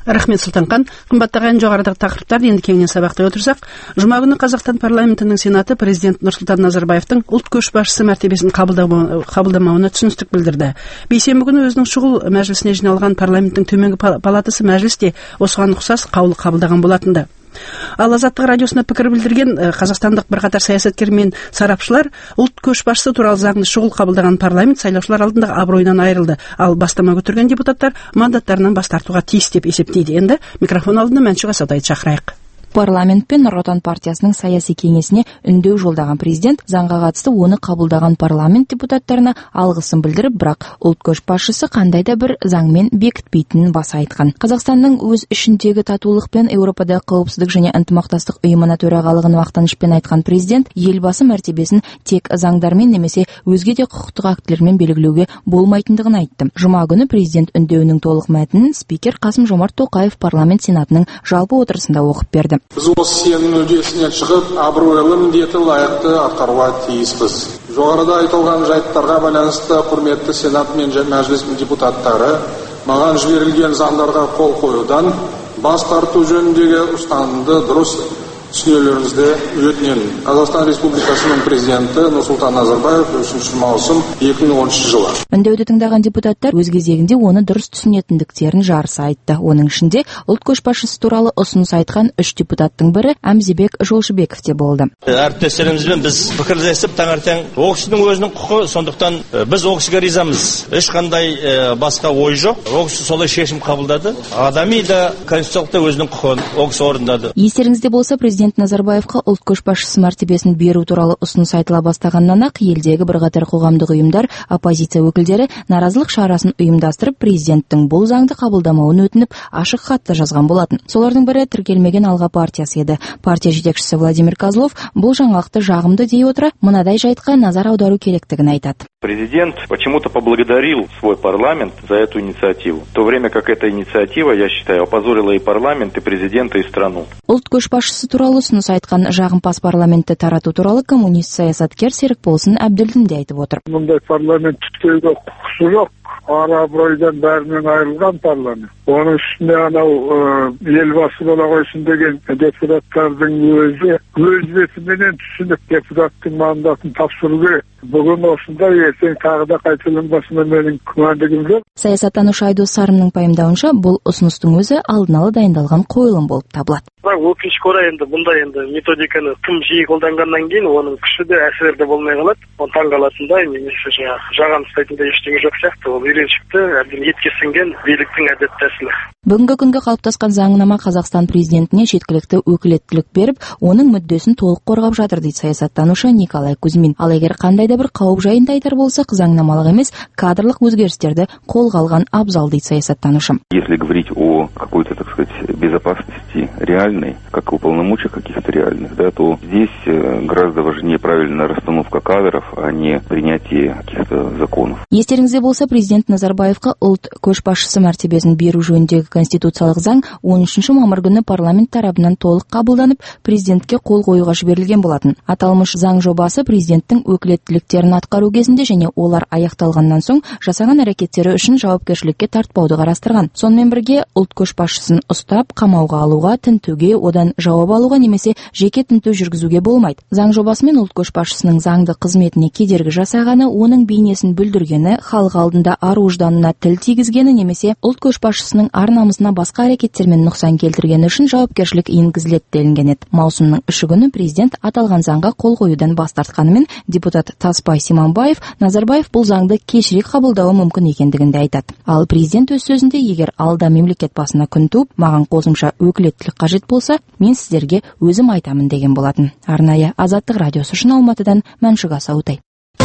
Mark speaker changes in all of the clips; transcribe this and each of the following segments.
Speaker 1: Рахмет, Сұлтанхан. Қымбаттаған жоғарыдағы тақырыптар енді кеңінен сабақтай отырсақ, жұма күні Қазақстан парламентінің сенаты президент Нұрсұлтан Назарбаевтың ұлт көшбасшысы мәртебесін қабылдамауына түсіністік білдірді. Бейсенбі күні өзінің шұғыл мәжілісіне жиналған парламенттің төменгі палатасы мәжілісте осыған ұқсас қаулы қабылдаған болатынды. Ал Азаттық радиосына пікір білдірген қазақстандық бірқатар саясаткер мен сарапшылар ұлт көшбасшысы туралы заңды шұғыл қабылдаған парламент сайлаушылар алдындағы абыройынан айырылды. Ал бастама көтерген депутаттар мандаттарынан бас тартуға тиіс деп есептейді. Енді микрофон алдында Мәншүк Асаудайды шақырайық.
Speaker 2: Парламент пен Нұр Отан партиясының саяси кеңесіне үндеу жолдаған президент заңға қатысты оны қабылдаған парламент депутаттарына алғысын білдіріп, бірақ ұлт көшбасшысы қандай да бір заңмен бекітпейтінін баса айтқан. Қазақстанның өз ішіндегі татулық пен Еуропада қауіпсіздік және ынтымақтастық ұйымына төрағалығын мақтанышпен айтқан президент елбасы мәртебесін тек заңдармен немесе өзге де құқықтық актілермен белгілеуге болмайтындығын айтты. Жұма күні президент үндеуінің толық мәтінін спикер Қасым-Жомарт Тоқаев парламент сенатының жалпы отырысында оқып берді.
Speaker 3: Біз осы сенім үдесінен шығып, абыройлы міндеті лайықты атқаруға тиіспіз. Жоғарыда айтылған жайттарға байланысты құрметті сенат мен мәжіліс депутаттары маған жіберілген заңдарға қол қоюдан бас тарту жөніндегі ұстанымды дұрыс түсінулеріңізді өтінемін. Қазақстан Республикасының президенті Нұрсұлтан Назарбаев 3 маусым 2013 жылы.
Speaker 2: Үндеуді тыңдаған депутаттар өз кезегінде оны дұрыс түсінетіндіктерін жарыса айтты. Оның ішінде ұлт көшбасшысы туралы ұсыныс айтқан 3 депутаттың бірі Әмзебек Жолшыбеков те болды.
Speaker 4: Әріптестерімізбен біз пікірлесіп таңертең ол кісінің өзінің құқы, сондықтан біз ол кісіге ризамыз. Ешқандай басқа ой жоқ. Ол кісі солай шешім қабылдады. Адами да конституциялық та өзінің құқығын ол кісі орындады.
Speaker 2: Естеріңізде болса, президент Назарбаевқа ұлт көшбасшысы мәртебесін беру туралы ұсыныс айтыла бастағаннан ақ елдегі бірқатар қоғамдық ұйымдар, оппозиция өкілдері наразылық шарасын ұйымдастырып, президенттің бұл заңды қабылдамауын өтініп, ашық хатты жазған болатын. Солардың бірі тіркелмеген Алға партиясы еді. Партия жетекшісі Владимир Козлов бұл жаңалықты жағымды дей отыра, мынадай жайтқа назар аудару керектігін айтады.
Speaker 5: Президент почему-то поблагодарил свой парламент за эту инициативу, в то время как эта инициатива, я считаю, опозорила и парламент, и президента, и страну.
Speaker 2: Ұлт көшбасшысы туралы ұсыныс айтқан жағымпаз парламентті тарату туралы коммунист саясаткер Серікболсын Әбділдин де айтып отыр.
Speaker 6: Мұндай парламент түстеуге құқысы жоқ. Ара абыройдан бәрінен айырылған парламент. Оның үстіне анау елбасы бола қойсын деген депутаттардың өзі өз бетіменен түсініп депутаттың мандатын тапсыру керек. Бүгін осында, ертең тағы да қайталанбасына менің күмәндігім жоқ.
Speaker 2: Саясаттанушы Айдос Сарымның пайымдауынша, бұл ұсыныстың өзі алдын ала дайындалған қойылым болып табылады.
Speaker 7: Өкінішке орай енді бұндай методиканы тым жиі қолданғаннан кейін оның күші де әсері де болмай қалады. Оны таңғалатындай немесе жаған ұстайтындай ештеңе жоқ сияқты. Ол үйреншікті, әбден етке сіңген биліктің әдет тәсілі.
Speaker 2: Бүгінгі күнгі қалыптасқан заңнама Қазақстан президентіне жеткілікті өкілеттілік беріп, оның мүддесін толық қорғап жатыр дейді саясаттанушы Николай Кузьмин. Ал егер қандай да бір қауіп жайында айтар болсақ, заңнамалық емес, кадрлық өзгерістерді қолға алған абзал дейді саясаттанушы.
Speaker 5: Если говорить о какой-то, так сказать, безопасности реальной, как уполномочий каких-то реальных, да, то здесь гораздо важнее правильная расстановка кадров, а не принятие каких-то законов.
Speaker 2: Естеріңізде болса, президент Назарбаевқа ұлт көшбасшысы мәртебесін беру жөніндегі конституциялық заң 13 мамыр күні парламент тарапынан толық қабылданып, президентке қол қоюға жіберілген болатын. Аталмыш заң жобасы президенттің өкілеттіліктерін атқару кезінде және олар аяқталғаннан соң жасаған әрекеттері үшін жауапкершілікке тартпауды қарастырған. Сонымен бірге ұлт көшбасшысын ұстап, қамауға алуға, тінтуге, одан жауап алуға немесе жеке тінту жүргізуге болмайды. Заң жобасымен ұлт көшбасшысының заңды қызметіне кедергі жасағаны, оның бейнесін бүлдіргені, халық алдында ар-ожданына тіл тигізгені немесе ұлт көшбасшысының ар-намысына басқа әрекеттермен нұқсан келтіргені үшін жауапкершілік енгізіледі делінген еді. Маусымның 3 күні президент аталған заңға қол қоюдан бас тартқанымен, депутат Таспай Симанбаев Назарбаев бұл заңды кешірек қабылдауы мүмкін екендігін де айтады. Ал президент өз сөзінде, егер алда мемлекет басына күн туып, маған қосымша өкілеттілік қажет болса, мен сіздерге өзім айтамын деген болатын. Арнайы Азаттық радиосы үшін Алматыдан Мәншүк Асаудайды.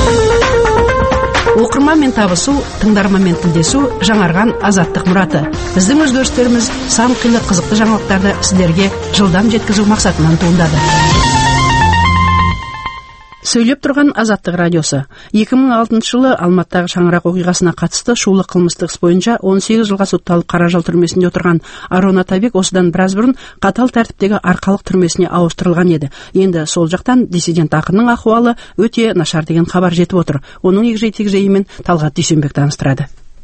Speaker 1: Оқырманмен табысу, тыңдарманмен тілдесу жаңарған Азаттық мұраты. Біздің өзгерістеріміз сан қилы қызықты жаңалықтарды сіздерге жылдам жеткізу мақсатынан туындады. Сөйлеп тұрған Азаттық радиосы. 2006 жылы Алматыдағы шаңырақ оқиғасына қатысты шулы қылмыстық іс бойынша 18 жылға сотталып Қаражал түрмесінде отырған Арон Атабек осыдан біраз бұрын қатал тәртіптегі Арқалық түрмесіне ауыстырылған еді. Енді сол жақтан диссидент ақынның ахуалы өте нашар деген хабар жетіп отыр. Оның егжей-тегжейімен Талғат Дүйсенбек таныстырады.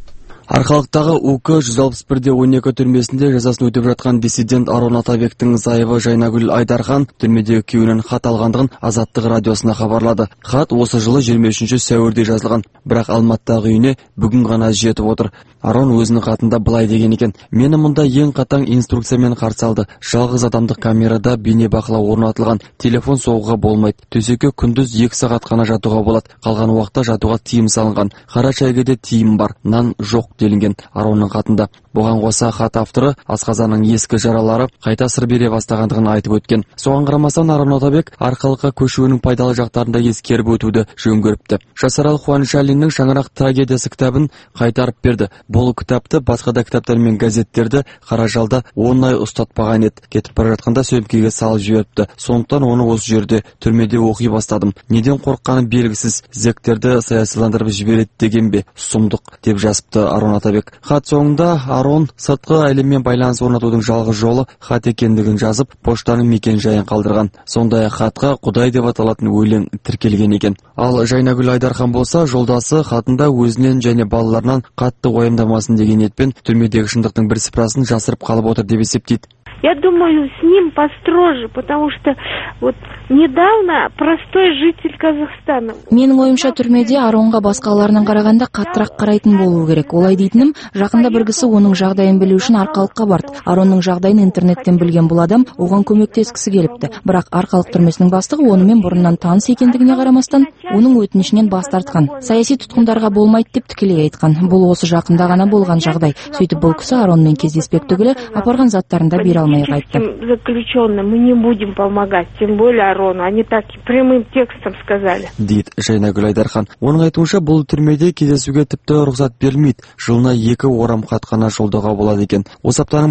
Speaker 8: Арқалықтағы УК 161-12 түрмесінде жазасын өтеп жатқан диссидент Арон Атабектің зайыбы Жайнагүл Айдархан түрмедегі күйеуінен хат алғандығын Азаттық радиосына хабарлады. Хат осы жылы 23 сәуірде жазылған, бірақ Алматыдағы үйіне бүгін ғана жетіп отыр. Арон өзінің хатында былай деген екен: "Мені мұнда ең қатаң инструкциямен қарсы алды. Жалғыз адамдық камерада бейнебақылау орнатылған. Телефон соғуға болмайды. Төсекке күндіз 2 сағат қана жатуға болады. Қалған уақытта жатуға тыйым салынған. Қара шайға де тыйым бар. Нан жоқ" делінген Аронның хатында. Бұған қоса хат авторы асқазанның ескі жаралары қайта сыр бере бастағандығын айтып өткен. Соған қарамастан Арон Атабек арқалыққа көшуінің пайдалы жақтарында ескеріп өтуді жөн көріпті. Жасарал Қуанышалиннің Шаңырақ трагедиясы кітабын қайтарып берді. Бұл кітапты басқа да кітаптар мен газеттерді қара жалда 10 ай ұстатпаған еді. Кетіп бара жатқанда сөмкеге салып жіберіпті. Сондықтан оны осы жерде түрмеде оқи бастадым. Неден қорыққаны белгісіз, зектерді саясиландырып жібереді деген бе? Сұмдық, деп жазыпты Арон Атабек. Хат соңында Арон сыртқы әлеммен байланыс орнатудың жалғыз жолы хат екендігін жазып, поштаның мекен жайын қалдырған. Сондай хатқа Құдай деп аталатын өлең тіркелген екен. Ал Жайнагүл Айдархан болса, жолдасы хатында өзінен және балаларынан қатты уайымдамасын деген ниетпен түрмедегі шындықтың бір сыпырасын жасырып қалып отыр деп есептейді.
Speaker 9: Я думаю, с ним построже, потому что вот недавно простой житель Казахстана.
Speaker 2: Менің ойымша түрмеде Аронға басқаларынан қарағанда қаттырақ қарайтын болу керек. Олай дейтінім, жақында бір кісі оның жағдайын білу үшін Арқалыққа барды. Аронның жағдайын интернеттен білген бұл адам оған көмектескісі келіпті. Бірақ Арқалық түрмесінің бастығы онымен бұрыннан таныс екендігіне қарамастан, оның өтінішінен бас тартқан. Саяси тұтқындарға болмайды деп тікелей айтқан. Бұл осы жақында ғана болған жағдай. Сөйтіп бұл кісі Аронмен кездеспек түгілі апарған заттарында бере алмай қайтты.
Speaker 9: Заключенным мы не будем помогать, тем более Арону. Они так прямым текстом сказали.
Speaker 8: Дейді Жайнагүл Айдархан. Оның айтуынша бұл түрмеде кездесуге тіпті рұқсат берілмейді. Жылына 2 орам хат қана жолдауға болады екен. Осы аптаның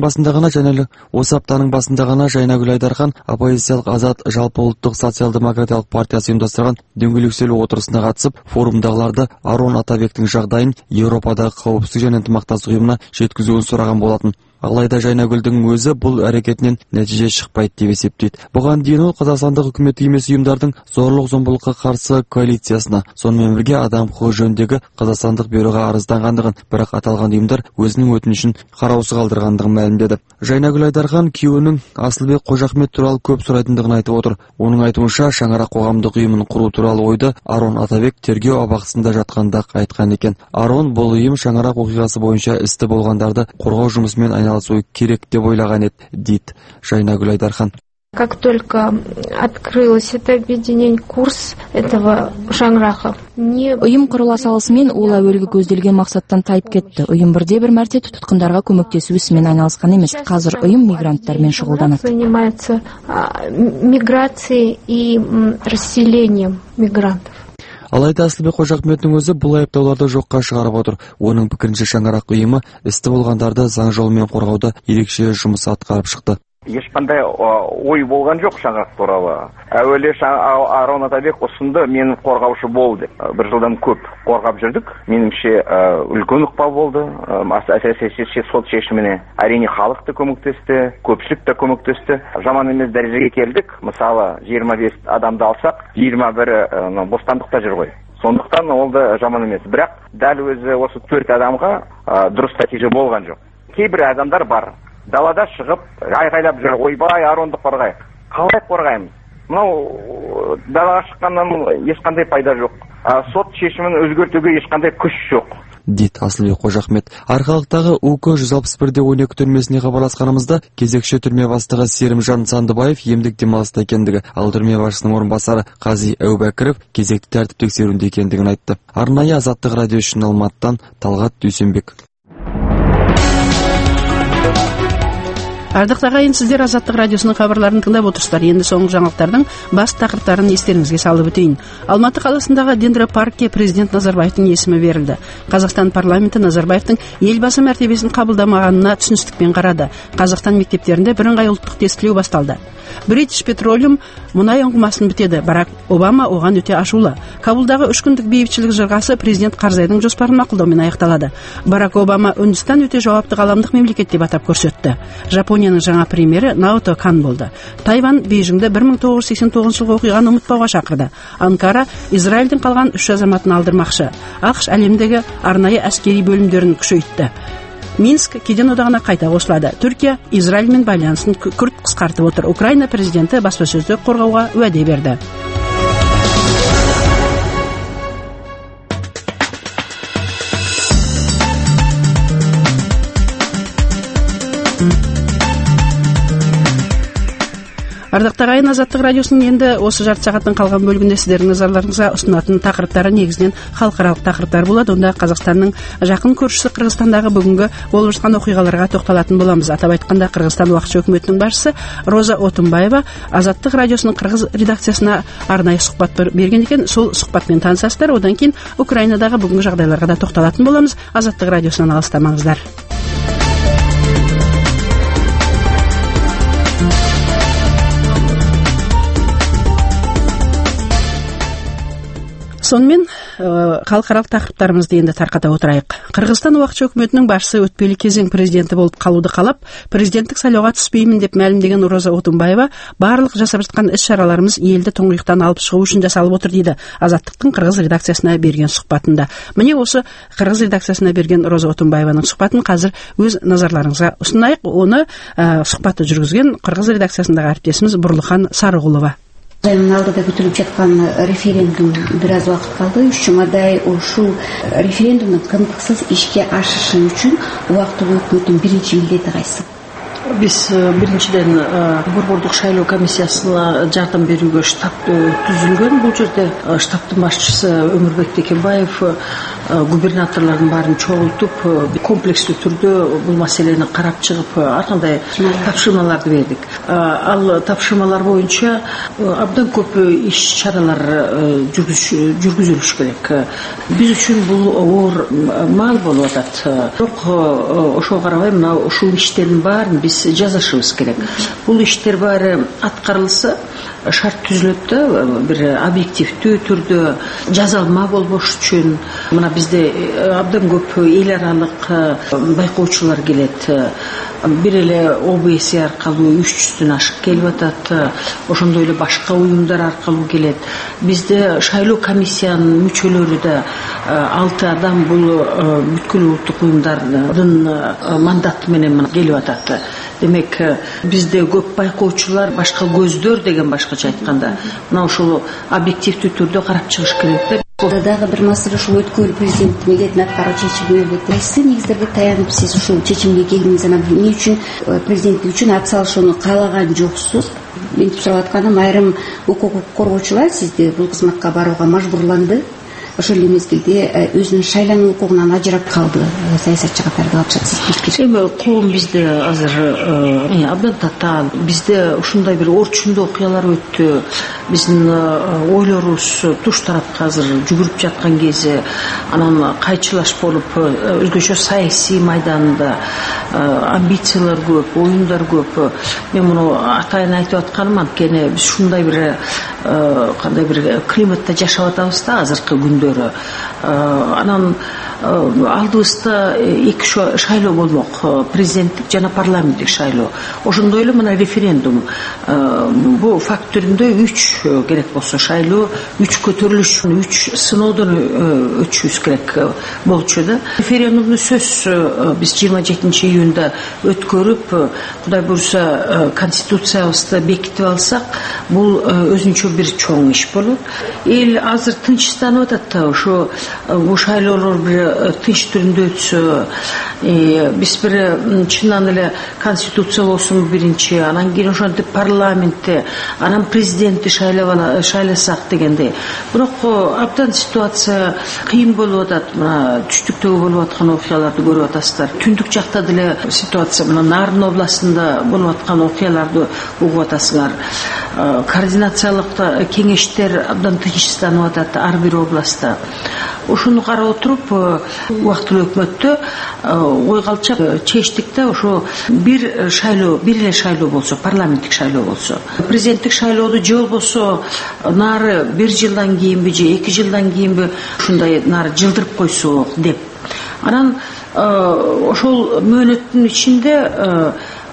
Speaker 8: басында ғана Жайнагүл Айдархан оппозициялық Азат жалпыұлттық социал-демократиялық партиясы ұйымдастырған дөңгелек үстел отырысына қатысып, форумдағыларды Арон Атабектің жағдайын Еуропадағы қауіпсіздік және ынтымақтастық ұйымына жеткізуін сұраған болатын. Алайда Жайнагүлдің өзі бұл әрекетінен нәтиже шықпайды деп есептейді. Бұған дейін ол қазақстандық үкіметтік емес ұйымдардың зорлық-зомбылыққа қарсы коалициясына, сонымен бірге адам құқығы жөніндегі қазақстандық бюроға арызданғандығын, бірақ аталған ұйымдар өзінің өтінішін қараусыз қалдырғандығын мәлімдеді. Жайнагүл Айдархан күйеуінің Асылбек Қожахмет туралы көп сұрайтындығын айтып отыр. Оның айтуынша, Шаңырақ қоғамдық ұйымын құру туралы ойды Арон Атабек тергеу абақтысында жатқанда айтқан екен. Арон бұл ұйым Шаңырақ оқиғасы бойынша істі болғандарды қорғау жұмысымен айналысу керек деп ойлаған еді, дейді Жайнагүл Айдархан.
Speaker 9: Как только открылось это объединение, курс этого Шаңырақа.
Speaker 2: Ұйым құрыла салысымен ол әуелгі көзделген мақсаттан тайып кетті. Ұйым бірде-бір мәрте тұтқындарға көмектесу ісімен айналысқан емес. Қазір ұйым мигранттармен шұғылданады.
Speaker 9: Занимается миграцией и расселением мигрантов.
Speaker 8: Алайда Асылбек Қожахметтің өзі бұл айыптауларды жоққа шығарып отыр. Оның пікірінше Шаңырақ ұйымы істі болғандарды заң жолымен қорғауда ерекше жұмыс атқарып шықты.
Speaker 10: Ешқандай ой болған жоқ Шаңырақ туралы. Әуелі Арон Атабек ұсынды, мені қорғаушы болды. Бір жылдан көп қорғап жүрдік. Меніңше үлкен ықпал болды. Әсіресе сот шешіміне. Әрине халық та көмектесті, көпшілік та көмектесті. Жаман емес дәрежеге келдік. Мысалы 25 адамды алсақ, 21 бостандықта жүр ғой. Сондықтан ол да жаман емес. Бірақ дәл өзі осы 4 адамға дұрыс нәтиже болған жоқ. Кейбір адамдар бар. Далада шығып, айғайлап жүр, ойбай, Аронды қорғайық. Қалай қорғаймыз? Мынау далаға шыққаннан ешқандай пайда жоқ. Сот шешімін өзгертуге ешқандай күш жоқ.
Speaker 8: Дейді Асылбек Қожахмет. Арқалықтағы УК 161-12 түрмесіне хабарласқанымызда кезекші түрме бастығы Серімжан Сандыбаев емдік демалыста екендігі, ал түрме басшысының орынбасары Қази Әубәкіров кезекті тәртіп тексеруінде екендігін айтты. Арнайы Азаттық радио үшін Алматыдан Талғат Дүйсенбек.
Speaker 1: Ардақтағы ағайын, сіздер Азаттық радиосының хабарларын тыңдап отырсыздар. Енді соңғы жаңалықтардың бас тақырыптарын естеріңізге салып өтейін. Алматы қаласындағы Дендропаркке президент Назарбаевтың есімі берілді. Қазақстан парламенті Назарбаевтың елбасы мәртебесін қабылдамағанына түсіністікпен қарады. Қазақстан мектептерінде бірыңғай ұлттық тестілеу басталды. British Petroleum мұнай ұңғымасын бітеді. Барак Обама оған өте ашулы. Кабулдағы 3 күндік бейбітшілік жырғасы президент Карзайдың жоспарын мақұлдаумен аяқталады. Барак Обама Үндістан өте жауапты ғаламдық мемлекет деп атап көрсетті. Жапония Япониянын жаңа премьери Наото Кан болду. Тайвань Бейжиңде 1989 жылғы окуйганы унутпауга чакырды. Анкара Израилдин калган 3 азаматын алдырмакчы. АКШ әлемдеги арнайы аскери бөлүмдөрүн күчөйттү. Минск кеден одагына кайта кошулады. Түркия Израиль менен байланысын күрт кыскартып отур. Украина президенти баспасөздү коргоого уәде берди. Ардактуу агайын, Азаттык радиосунун энди осы жарты сааттын калган бөлүгүндө сиздердин назарларыңызга ұсынатын тақырыптары негизинен халыкаралык тақырыптар болот. Онда Казакстандын жакын көршүсү Кыргызстандагы бүгүнкү болуп жаткан окуйгаларга токтолотун болобуз. Атап айтканда, Кыргызстан убакытча өкмөтүнүн башчысы Роза Отунбаева Азаттык радиосунун кыргыз редакциясына арнайы сухбат берген экен. Сол сухбат менен таанышасыздар. Одан кийин Украинадагы бүгүнкү жагдайларга да токтолотун болобуз. Азаттык радиосунан алыстамаңыздар. Сонымен халыкаралык тақырыптарымызды енді тарқата отырайық. Кыргызстан убакытча өкмөтүнүн башчысы өтпелі кезең президенти болуп калууду каалап, президенттик шайлоого түспөймүн деп маалимдеген Роза Отунбаева барлык жасап жаткан иш-чараларыбыз элди туңгуюктан алып чыгуу үчүн жасалып отур дейді Азаттыктын кыргыз редакциясына берген сухбатында. Міне осы кыргыз редакциясына берген Роза Отунбаеванын сухбатын казыр өз назарларыңызга ұсынайық. Оны сухбатты жүргүзген кыргыз редакциясындагы әріптесimiz Бурлухан Сарыгулова.
Speaker 11: Алдыда күтүлүп жаткан референдум бир аз убакыт калды. 3 жумадай ушул референдумдун кымтыксыз ишке ашышы үчүн убактылуу өкмөттүн биринчи милдети кайсы?
Speaker 12: Биз биринчиден борбордук шайлоо комиссиясына жардам берүүгө штаб түзүлгөн. Бул жерде штабтын башчысы Өмүрбек Текебаев губернаторлордун баарын чогултуп, комплекстүү түрдө бул маселени карап чыгып, ар кандай тапшырмаларды бердик. Ал тапшырмалар боюнча абдан көп иш-чаралар жүргүзүлүш керек. Биз үчүн бул оор маал болуп атат. Бирок ошого карабай мына ушул иштердин баарын биз жазышыбыз керек. Бул иштер баары аткарылса, шарт түзүлөт да, бир объективдүү түрдө жазалма болбош үчүн. Мына бизде абдан көп эл аралык байкоочулар келет. Бир эле ОБС аркылуу 300-дөн ашык келип атат. Ошондой эле башка уюмдар аркылуу келет. Бизде шайлоо комиссиянын мүчөлөрү да 6 адам бул бүткүл улуттук уюмдардын мандаты менен келип атат. Демек, бизде көп байкоочулар, башка көздөр деген башкача айтканда, мына ушул объективдүү түрдө карап чыгыш керек.
Speaker 11: Дагы бир маселе ушул өткөр президент милдетин аткаруу чечимге кайсы негиздерге таянып сиз ушул чечимге келдиңиз? Эмне үчүн президенттик үчүн ат салышууну каалаган жоксуз? Мынтип сурап атканым, айрым укук коргоочулар сизди бул кызматка барууга мажбурланды. Ошол эле мезгилде өзүнүн шайлануу укугунан ажырап калды. Саясатчы катары алып жатсыз.
Speaker 12: Эми коом бизде азыр абдан татаал. Бизде ушундай бир орчундуу окуялар өттү. Биздин ойлорубуз туш тарапка азыр жүгүрүп жаткан кези, анан кайчылаш болуп, өзгөчө саясий майданда амбициялар көп, оюндар көп. Мен муну атайын айтып атканым, анткени биз ушундай бир кандай бир климатта жашап атабыз да азыркы күндө. Анан алдыбызда 2 шайлоо болмок, президенттик жана парламенттик шайлоо. Ошондой эле мына референдум. Бул факт түрүндө 3 керек болсо шайлоо, 3 көтөрүлүш, 3 сыноодон өтүшүбүз керек болчу да. Референдумду сөз биз 27 июнда өткөрүп, Кудай буйрса конституциябызды бекитип алсак, бул өзүнчө бир чоң иш болот. Эл азыр тынчстанып атат. Ошо бул шайлоолор бир тынч түрүндө өтсө, биз бир чындан эле конституция болсун биринчи, анан кийин ошентип парламентте, анан президентти шайласак дегенде. Бирок абдан ситуация кыйын болуп атат. Мына түштүктөгү болуп аткан окуяларды көрүп атасыздар. Түндүк жакта деле ситуация, мына Нарын областында болуп аткан окуяларды угуп атасыздар. Координациялык кеңештер абдан тынчстанып атат ар бир областта. Ошону карап отуруп, убактылуу өкмөттө ой калчак чечтик да, ошо бир эле шайлоо болсо, парламенттик шайлоо болсо, президенттик шайлоодо же болбосо нары 1 жылдан кийинби же 2 жылдан кийинби ушундай нары жылдырып койсок деп. Анан ошол мөөнөттүн ичинде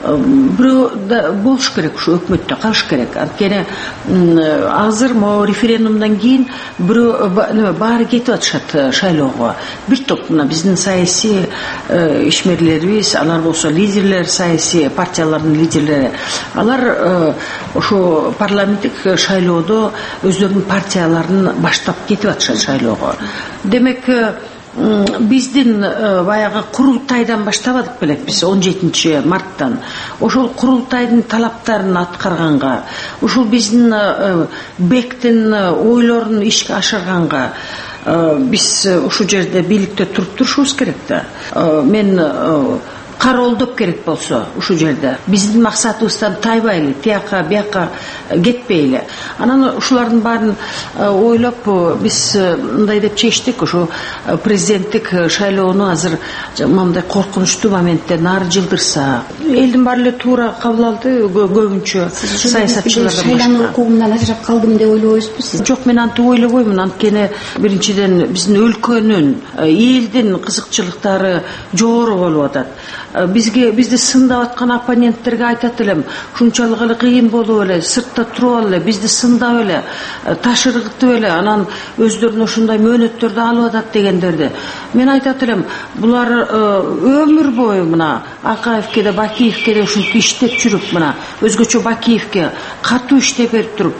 Speaker 12: бирөө болуш керек, ушу өкмөттө калыш керек. Анткени азыр могу референдумдан кийин бирөө баары кетип атышат шайлоого. Бир топ мына биздин саясий ишмерлерибиз, алар болсо лидерлер, саясий партиялардын лидерлери, алар ошо парламенттик шайлоодо өздөрүнүн партияларын баштап кетип атышат шайлоого. Демек биздин баягы курултайдан баштабадык белекпиз 17 марттан. Ошол курултайдын талаптарын аткарганга, ушул биздин бектин ойлорун ишке ашырганга биз ушул жерде бийликте туруп турушубуз керек да. Мен кароолдоп керек болсо ушул жерде биздин максатыбыздан тайбайлы, тияка бияка кетпейли. Анан ушулардын баарын ойлоп биз мындай деп чечтик, ушу президенттик шайлоону азыр мындай коркунучтуу моменттен нары жылдырса, элдин баары эле туура кабыл алды, көбүнчө саясатчылардан
Speaker 11: шайлануу укугунан ажырап калдым деп ойлобойсузбу сиз?
Speaker 12: Жок, мен антип ойлобоймун. Анткени биринчиден биздин өлкөнүн, элдин кызыкчылыктары жогору болуп атат. Бизди сындап аткан оппоненттерге айтат элем, ушунчалык эле кыйын болуп эле, сыртта туруп эле, бизди сындап эле, таш ыргытып эле, анан өздөрүнө ушундай мөөнөттөрдү алып атат дегендерди. Мен айтат элем, булар өмүр бою мына Акаевке да Бакиевке да ушинтип иштеп жүрүп, мына өзгөчө Бакиевке катуу иштеп берип туруп,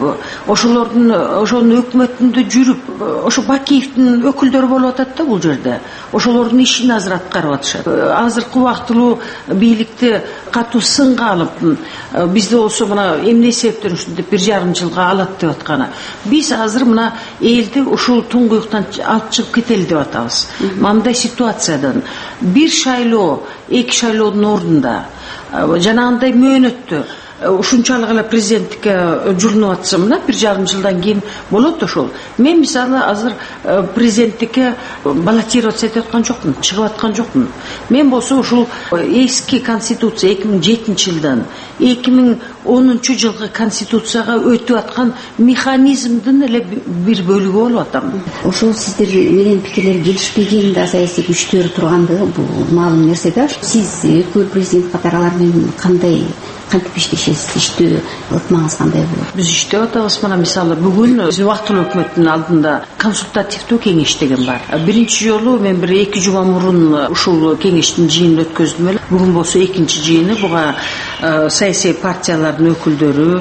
Speaker 12: ошонун өкмөтүндө жүрүп, ошо Бакиевдин өкүлдөрү болуп атат да бул жерде. Ошолордун ишин азыр аткарып атышат. Азыркы убактылуу бийликти катуу сынга алып, бизде болсо мына эмне себептен ушинтип 1,5 жылга алат деп атканы. Биз азыр мына элди ушул туңгуюктан алып чыгып кетели деп атабыз. Мындай ситуациядан бир шайлоо, эки шайлоодун ордунда жанагындай мөөнөттү ушунчалык эле президенттикке журнуп атса, мына 1,5 жылдан кийин болот ошол. Мен мисалы азыр президенттикке баллотироваться этип аткан жокмун, чыгып аткан жокмун. Мен болсо ушул эски конституция 2007 жылдан 2010 жылгы конституцияга өтүп аткан механизмдин эле бир бөлүгү болуп атам.
Speaker 11: Ошол сиздер менен пикирлер келишпеген да саясий күчтөр тургандыгы бул маалым нерсе да. Сиз өкмөт президент катары алар менен кантип иштешесиз? Иштөө ыкмаңыз кандай болот?
Speaker 12: Биз иштеп атабыз. Мына мисалы бүгүн биздин убактылуу өкмөттүн алдында консультативдүү кеңеш деген бар. Биринчи жолу мен бир 2 жума мурун ушул кеңештин жыйынын өткөздүм эле. Бүгүн болсо экинчи жыйыны. Буга саясий партиялардын өкүлдөрү,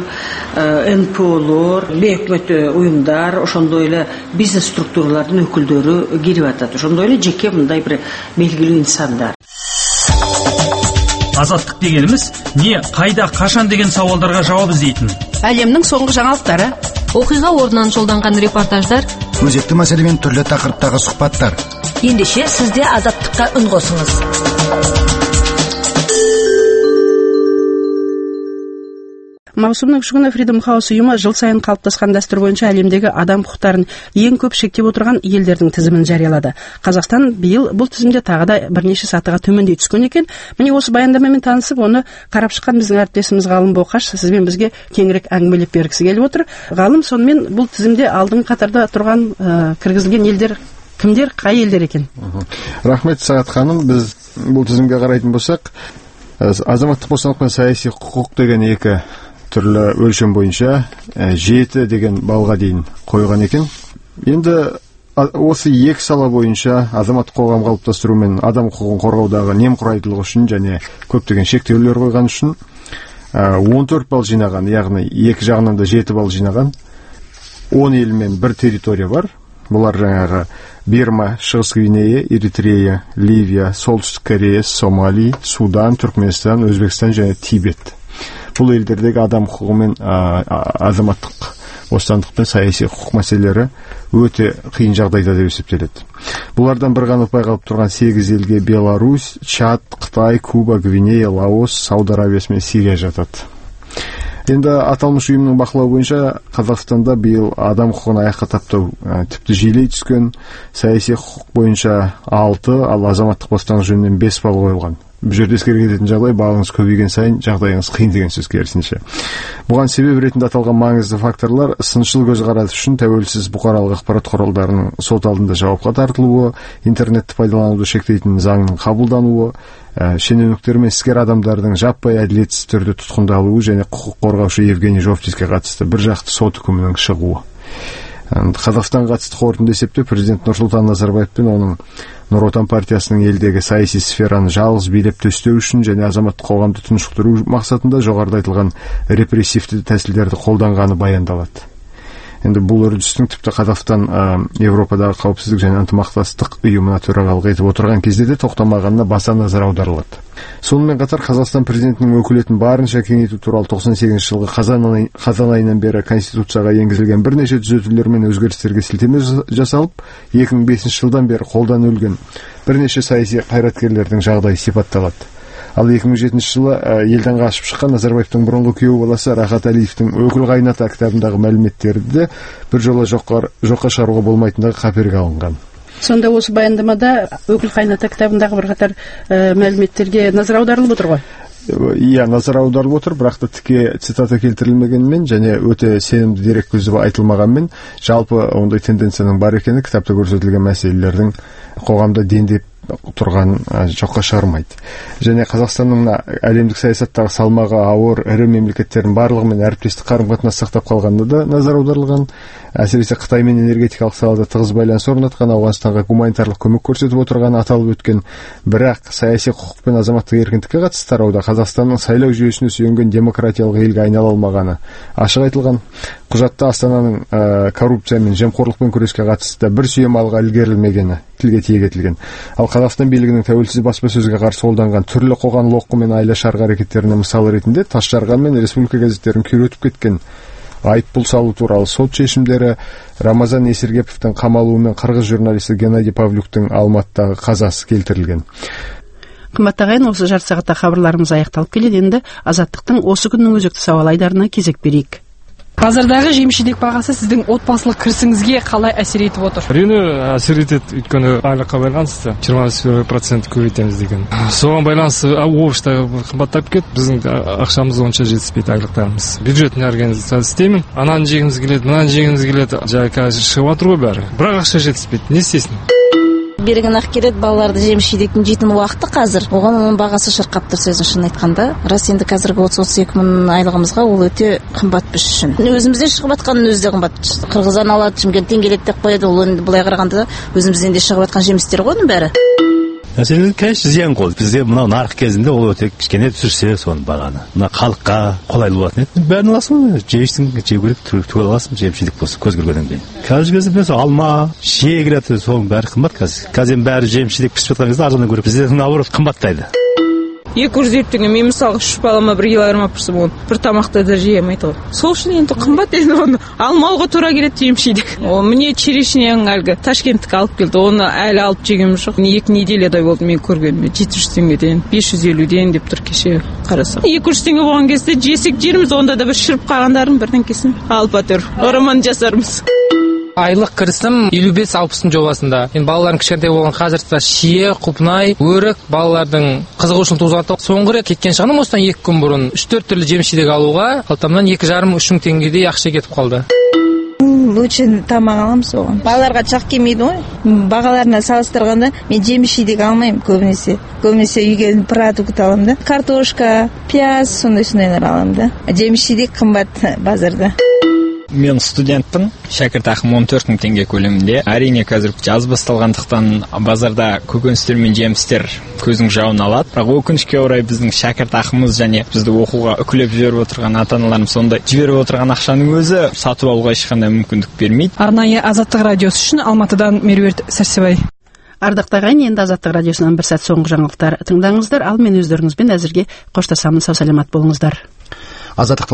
Speaker 12: НПОлор, бейөкмөт уюмдар, ошондой эле бизнес структуралардын өкүлдөрү кирип атат. Ошондой эле жеке мындай бир белгилүү инсандар.
Speaker 13: Азаттык дегенimiz не, кайда, кашан деген сабалдарга жооп издейтин.
Speaker 1: Әлемнің соңғы жаңалықтары,
Speaker 14: окуйга ордунан жолдонгон репортаждар,
Speaker 15: өзекті мәселе мен түрлі тақырыптағы сұхбаттар.
Speaker 14: Ендеше сизде азаттыкка үн косуңуз.
Speaker 1: Маусымның 3 күні Freedom House ұйымы жыл сайын қалыптасқан дәстүр бойынша әлемдегі адам құқықтарын ең көп шектеп отырған елдердің тізімін жариялады. Қазақстан биыл бұл тізімде тағы да бірнеше сатыға төмендей түскен екен. Міне осы баяндамамен танысып, оны қарап шыққан біздің әріптесіміз Ғалым Боқаш сізбен бізге кеңірек әңгімелеп бергісі келіп отыр. Ғалым, сонымен бұл тізімде алдыңғы қатарда тұрған кіргізілген елдер кімдер, қай елдер екен?
Speaker 16: Рахмет, Сағат ханым. Біз бұл тізімге қарайтын болсақ, азаматтық бостандық пен саяси құқық деген екі түрлі өлшем бойынша 7 деген балға дейін қойған екен. Енді осы екі сала бойынша азаматтық қоғам қалыптастыру мен адам құқығын қорғаудағы немқұрайдылығы үшін және көптеген шектеулер қойған үшін 14 балл жинаған, яғни екі жағынан да 7 балл жинаған 10 ел мен бір территория бар. Бұлар жаңағы Бирма, Шығыс Гвинея, Эритрея, Ливия, Солтүстік Корея, Сомали, Судан, Түркменстан, Өзбекстан және Тибет. Бұл елдердегі адам құқығы мен азаматтық бостандық пен саяси құқық мәселелері өте қиын жағдайда деп есептеледі. Бұлардан бір ғана ұпай қалып тұрған 8 елге Беларусь, Чад, Қытай, Куба, Гвинея, Лаос, Сауд Арабиясы мен Сирия жатады. Енді аталмыш ұйымның бақылауы бойынша Қазақстанда биыл адам құқығын аяққа таптау тіпті жиілей түскен. Саяси құқық бойынша 6, ал азаматтық бостандық жөнінен 5 балл қойылған. бұл жерде ескерген кететін жағдай, балыңыз көбейген сайын жағдайыңыз қиын деген сөз керісінше. Бұған себеп ретінде аталған маңызды факторлар сыншыл көзқарас үшін тәуелсіз бұқаралық ақпарат құралдарының сот алдында жауапқа тартылуы, интернетті пайдалануды шектейтін заңның қабылдануы, шенеуніктер мен іскер адамдардың жаппай әділетсіз түрде тұтқындалуы және құқық қорғаушы Евгений Жовтиске қатысты бір жақты сот үкімінің шығуы. Қазақстан қатысты қорытынды есепте президент Нұрсұлтан Назарбаев пен оның Нұр Отан партиясының елдегі саяси сфераны жалғыз билеп төстеу үшін және азаматтық қоғамды тұншықтыру мақсатында жоғарыда айтылған репрессивті тәсілдерді қолданғаны баяндалады. Енді бұл үрдістің тіпті Қазақстан Еуропадағы қауіпсіздік және ынтымақтастық ұйымына төрағалық етіп отырған кезде де тоқтамағанына баса назар аударылады. Сонымен қатар Қазақстан президентінің өкілетін барынша кеңейту туралы 98 жылғы қазан айынан бері Конституцияға енгізілген бірнеше түзетулер мен өзгерістерге сілтеме жасалып, 2005 жылдан бері қолдан өлген бірнеше саяси қайраткерлердің жағдайы сипатталады. Ал 2007 жылы елден қашып шыққан Назарбаевтың бұрынғы күйеу баласы Рахат Әлиевтің өкіл қайната кітабындағы мәліметтерді де біржола жоққа шығаруға болмайтындығы қаперге алынған.
Speaker 1: Сонда осы баяндамада өкіл қайната кітабындағы бірқатар мәліметтерге назар аударылып отыр ғой?
Speaker 16: Иә, назар аударылып отыр, бірақ та тіке цитата келтірілмегенмен және өте сенімді дерек көзі айтылмағанмен, жалпы ондай тенденцияның бар екені кітапта көрсетілген мәселелердің қоғамда дендеп тұрған жоққа шығармайды. Және Қазақстанның әлемдік саясаттағы салмағы ауыр ірі мемлекеттердің барлығымен әріптестік қарым-қатынас сақтап қалғанына да назар аударылған. Әсіресе Қытаймен энергетикалық салада тығыз байланыс орнатқан, Ауғанстанға гуманитарлық көмек көрсетіп отырған аталып өткен, бірақ саяси құқық пен азаматтық еркіндікке қатысты тарауда Қазақстанның сайлау жүйесіне сүйенген демократиялық елге айнала алмағаны ашық айтылған. Құжатта Астананың коррупция мен жемқорлықпен күреске қатысты бір сүйем алға ілгерілмегені тілге тиек етілген. Ал Қазақстан билігінің тәуелсіз баспасөзге қарсы қолданған түрлі қоғам лоққы мен айла шарға әрекеттеріне мысал ретінде Тасжарған мен Республика газеттерін күйретіп кеткен айыппұл салу туралы сот шешімдері, Рамазан Есергеповтың қамалуы мен қырғыз журналисті Геннадий Павлюктың Алматыдағы қазасы келтірілген.
Speaker 1: Қымбатты ағайын, осы жарты сағатта хабарларымыз аяқталып келеді. Енді Азаттықтың осы күннің өзекті сауал айдарына кезек берейік.
Speaker 17: Базардағы жеміс-жидек бағасы сіздің отбасылық кірісіңізге қалай әсер етіп отыр?
Speaker 18: Әрине әсер етеді, өйткені айлыққа байланысты 20% көбейтеміз деген. Соған байланысты овощ та қымбаттап кетті, біздің ақшамыз онша жетіспейді айлықтарымыз. Бюджетный организация істеймін, ананы жегіміз келеді, мынаны жегіміз келеді, жаңа қазір шығып жатыр ғой бәрі. Бірақ ақша жетіспейді, не істейсің?
Speaker 19: Берген ақ келеді, балаларды жеміс-жидектің жейтін уақыты қазір. Оған оның бағасы шырқап тұр, сөзін шын айтқанда. Рас, енді қазіргі 30-32 мың айлығымызға ол өте қымбат біз үшін. Өзімізден шығып жатқанның өзі де қымбат. Қырғыздан алады, Шымкенттен келеді деп қояды. Ол енді былай қарағанда өзімізден де шығып жатқан жемістер ғой оның бәрі.
Speaker 20: Мәселен, конечно, зиян қол. Бізде мынау нарық кезінде ол өте кішкене түсірсе соны бағаны. Мына халыққа қолайлы болатын еді. Бәрін аласың, жейсің, жеу керек, түгел аласың, жемшілік болсын, көз көргеннен кейін. Қазір кезде mesela алма, шие кіреді, соның бәрі қымбат қазір. Қазір бәрі жемшілік пісіп жатқан кезде арзаннан көріп, бізде наоборот қымбаттайды.
Speaker 17: 200 теңге, мен мысалы 3 балама 1 килограмм апарсам, оны бір тамақта да жеймейді ғой. Сол үшін енді қымбат, енді оны алмауға тура келеді жемшейдік. Мне черешняның әлгі Ташкенттікі алып келді, оны әлі алып жегем жоқ. 2 неделядай болды мен көргеніме, 700 теңгеден, 550-ден деп тұр кеше қарасам. 200 теңге болған кезде жесек жерміз, онда да бір шіріп қалғандарын бірден кесін алып атыр. Ораман жасармыз.
Speaker 21: Айлық кірісім 55-60 жобасында. Енді балаларым кішкентай болған қазірде шие, құлпынай, өрік балалардың қызығушылығын туғызады. Соңғы рет кеткен шығыным осыдан 2 күн бұрын 3-4 түрлі жеміс-жидек алуға қалтамнан 2,5-3 мың теңгедей ақша кетіп қалды.
Speaker 22: Лучше тамақ аламыз оған. Балаларға чақ келмейді ғой. Бағаларына салыстырғанда мен жеміс-жидек алмаймын көбінесе. Көбінесе үйге продукт аламын да. Картошка, пияз, сондай-сондайлар аламын да. Жеміс-жидек қымбат базарда.
Speaker 23: Мен студентпін, шәкіртақым 14 мың теңге көлемінде. Әрине қазір жаз басталғандықтан базарда көкөністер мен жемістер көздің жауын алады. Бірақ өкінішке орай біздің шәкіртақымыз және бізді оқуға үкілеп жіберіп отырған ата-аналарымыз сондай жіберіп отырған ақшаның өзі сатып алуға ешқандай мүмкіндік бермейді.
Speaker 17: Арнайы Азаттық радиосы үшін Алматыдан Меруерт Сәрсебай.
Speaker 1: Ардақты ағайын, енді Азаттық радиосынан бір сәт соңғы жаңалықтар тыңдаңыздар. Ал мен өздеріңізбен әзірге қоштасамын. Сау саламат болыңыздар.
Speaker 15: Азаттық